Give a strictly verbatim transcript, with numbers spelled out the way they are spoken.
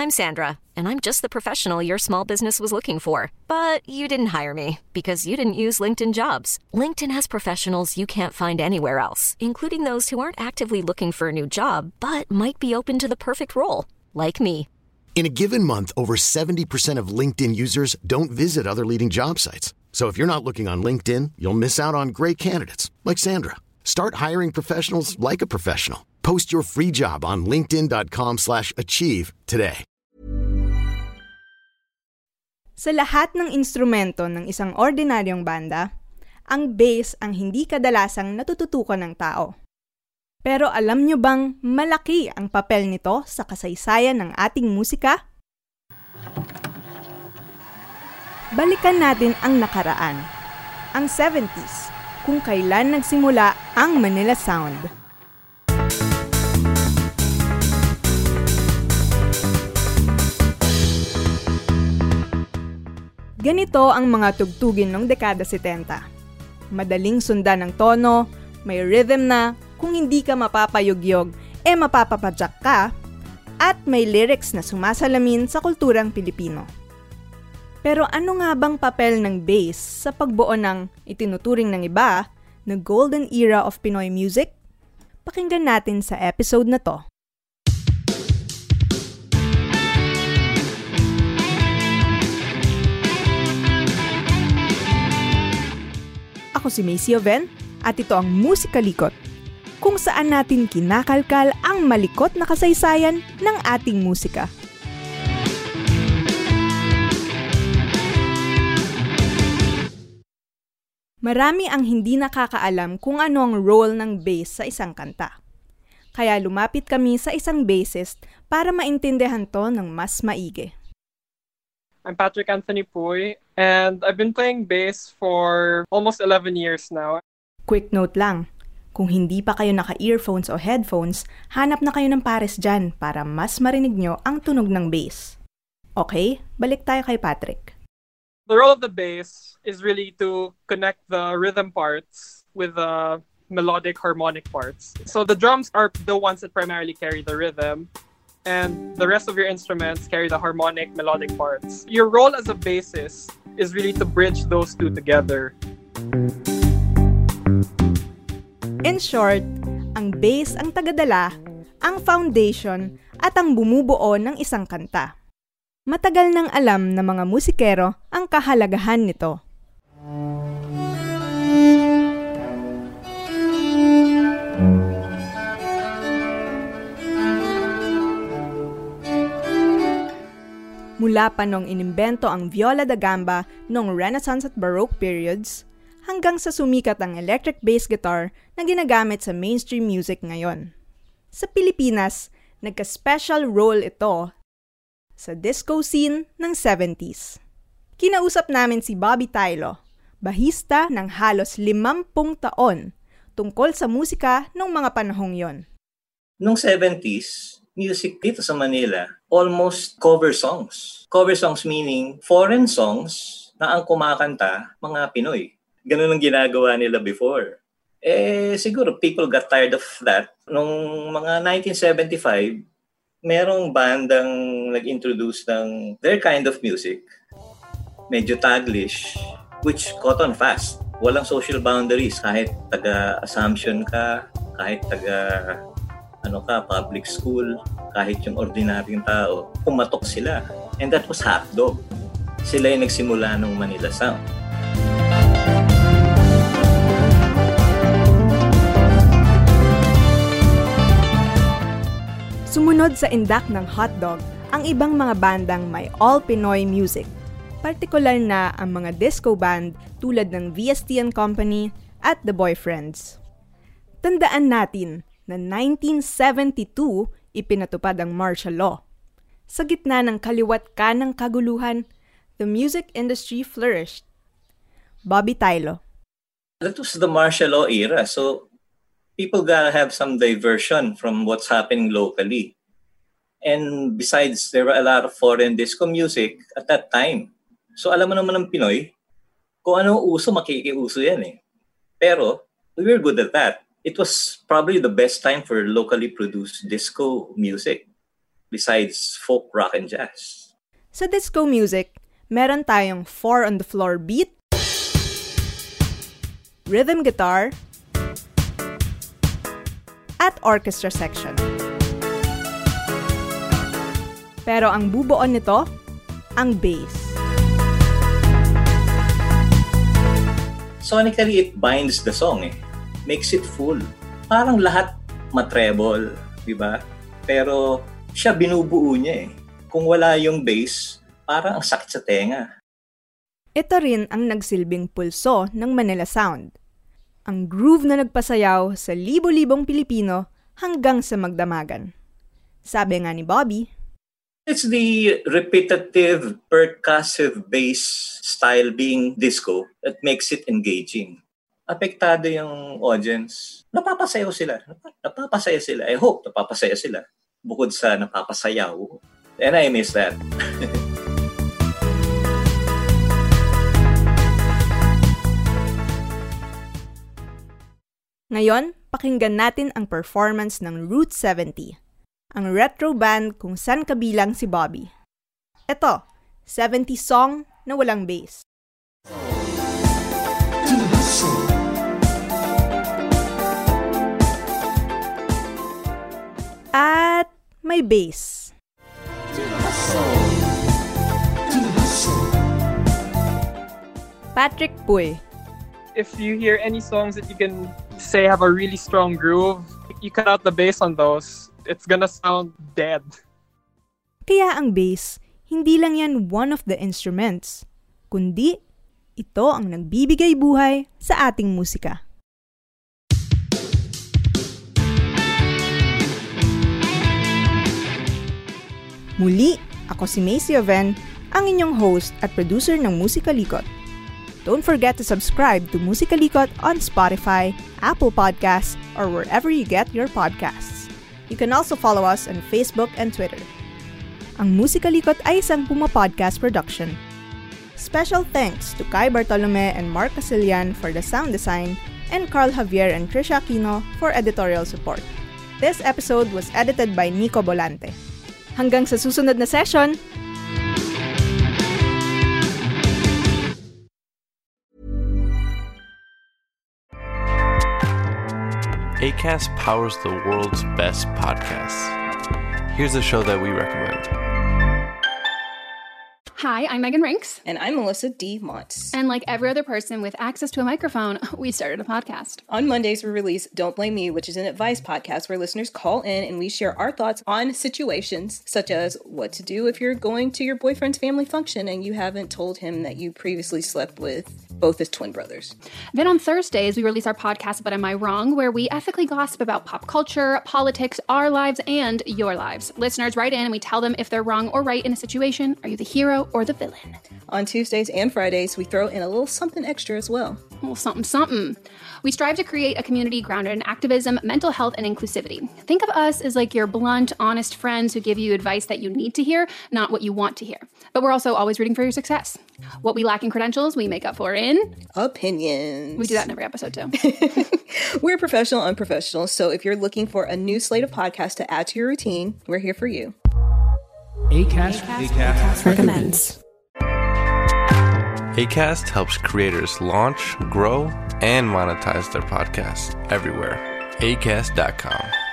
I'm Sandra, and I'm just the professional your small business was looking for. But you didn't hire me because you didn't use LinkedIn Jobs. LinkedIn has professionals you can't find anywhere else, including those who aren't actively looking for a new job, but might be open to the perfect role, like me. In a given month, over seventy percent of LinkedIn users don't visit other leading job sites. So if you're not looking on LinkedIn, you'll miss out on great candidates like Sandra. Start hiring professionals like a professional. Post your free job on linkedin.com slash achieve today. Sa lahat ng instrumento ng isang ordinaryong banda, ang bass ang hindi kadalasang natututukan ng tao. Pero alam nyo bang malaki ang papel nito sa kasaysayan ng ating musika? Balikan natin ang nakaraan, ang seventies, kung kailan nagsimula ang Manila Sound. Ganito ang mga tugtugin ng dekada setenta. Madaling sundan ng tono, may rhythm na, kung hindi ka mapapayugyog, eh mapapapadyak ka, at may lyrics na sumasalamin sa kulturang Pilipino. Pero ano nga bang papel ng bass sa pagbuo ng itinuturing ng iba na golden era of Pinoy music? Pakinggan natin sa episode na to. Ako si Macy Oven at ito ang Musikalikot, kung saan natin kinakalkal ang malikot na kasaysayan ng ating musika. Marami ang hindi nakakaalam kung ano ang role ng bass sa isang kanta. Kaya lumapit kami sa isang bassist para maintindihan to ng mas maigi. I'm Patrick Anthony Puy, and I've been playing bass for almost eleven years now. Quick note lang, kung hindi pa kayo naka-earphones o headphones, hanap na kayo ng pares dyan para mas marinig nyo ang tunog ng bass. Okay, balik tayo kay Patrick. The role of the bass is really to connect the rhythm parts with the melodic harmonic parts. So the drums are the ones that primarily carry the rhythm, and the rest of your instruments carry the harmonic, melodic parts. Your role as a bassist is really to bridge those two together. In short, ang bass ang tagadala, ang foundation, at ang bumubuo ng isang kanta. Matagal nang alam ng mga musikero ang kahalagahan nito. Mula pa nung inimbento ang viola da gamba noong Renaissance at Baroque periods, hanggang sa sumikat ang electric bass guitar na ginagamit sa mainstream music ngayon. Sa Pilipinas, nagka-special role ito sa disco scene ng seventies. Kinausap namin si Bobby Tylo, bahista ng halos limampung taon, tungkol sa musika noong mga panahong yon. Noong seventies, music dito sa Manila, almost cover songs. Cover songs meaning foreign songs na ang kumakanta, mga Pinoy. Ganun ang ginagawa nila before. Eh, siguro people got tired of that. Noong mga nineteen seventy-five, merong bandang nag-introduce ng their kind of music. Medyo taglish, which caught on fast. Walang social boundaries. Kahit taga-Assumption ka, kahit taga ano ka, public school, kahit yung ordinaryong tao, pumatok sila. And that was Hotdog. Sila yung nagsimula ng Manila Sound. Sumunod sa indak ng Hotdog ang ibang mga bandang may all-Pinoy music, partikular na ang mga disco band tulad ng V S T and Company at The Boyfriends. Tandaan natin na nineteen seventy-two ipinatupad ang martial law. Sa gitna ng kaliwat kanang kaguluhan, the music industry flourished. Bobby Tylo. That was the martial law era, so people gotta have some diversion from what's happening locally. And besides, there were a lot of foreign disco music at that time. So alam mo naman ng Pinoy, kung ano uso, makikiuso yan eh. Pero we were good at that. It was probably the best time for locally produced disco music besides folk, rock, and jazz. Sa disco music, meron tayong four-on-the-floor beat, rhythm guitar, at orchestra section. Pero ang bubuo nito, ang bass. Sonically, it binds the song eh. Makes it full. Parang lahat matreble, di ba? Pero siya binubuo niya eh. Kung wala yung bass, parang ang sakit sa tenga. Ito rin ang nagsilbing pulso ng Manila Sound. Ang groove na nagpasayaw sa libo-libong Pilipino hanggang sa magdamagan. Sabi nga ni Bobby, it's the repetitive, percussive bass style being disco that makes it engaging. Apektado yung audience. Napapasayaw sila. Napapasaya sila. I hope napapasaya sila. Bukod sa napapasayaw. And I miss that. Ngayon, pakinggan natin ang performance ng Route seventy, ang retro band kung saan kabilang si Bobby. Ito, seventies song na walang bass. At may bass. Patrick Puy. If you hear any songs that you can say have a really strong groove, you cut out the bass on those, it's gonna sound dead. Kaya ang bass, hindi lang yan one of the instruments, kundi ito ang nagbibigay buhay sa ating musika. Muli, ako si Macy Oven, ang inyong host at producer ng Musikalikot. Don't forget to subscribe to Musikalikot on Spotify, Apple Podcasts, or wherever you get your podcasts. You can also follow us on Facebook and Twitter. Ang Musikalikot ay isang Puma Podcast production. Special thanks to Kai Bartolome and Mark Casillan for the sound design, and Carl Javier and Trisha Aquino for editorial support. This episode was edited by Nico Bolante. Hanggang sa susunod na session! Acast powers the world's best podcasts. Here's a show that we recommend. Hi, I'm Megan Rinks. And I'm Melissa D. Montz. And like every other person with access to a microphone, we started a podcast. On Mondays, we release Don't Blame Me, which is an advice podcast where listeners call in and we share our thoughts on situations such as what to do if you're going to your boyfriend's family function and you haven't told him that you previously slept with both his twin brothers. Then on Thursdays, we release our podcast, But Am I Wrong?, where we ethically gossip about pop culture, politics, our lives, and your lives. Listeners write in and we tell them if they're wrong or right in a situation. Are you the hero or the villain? On Tuesdays and Fridays, we throw in a little something extra as well. A little something, something. We strive to create a community grounded in activism, mental health, and inclusivity. Think of us as like your blunt, honest friends who give you advice that you need to hear, not what you want to hear. But we're also always rooting for your success. What we lack in credentials, we make up for in... opinions. We do that in every episode, too. We're professional unprofessionals, so if you're looking for a new slate of podcasts to add to your routine, we're here for you. Acast, Acast, Acast recommends. Acast helps creators launch, grow, and monetize their podcasts everywhere. acast dot com.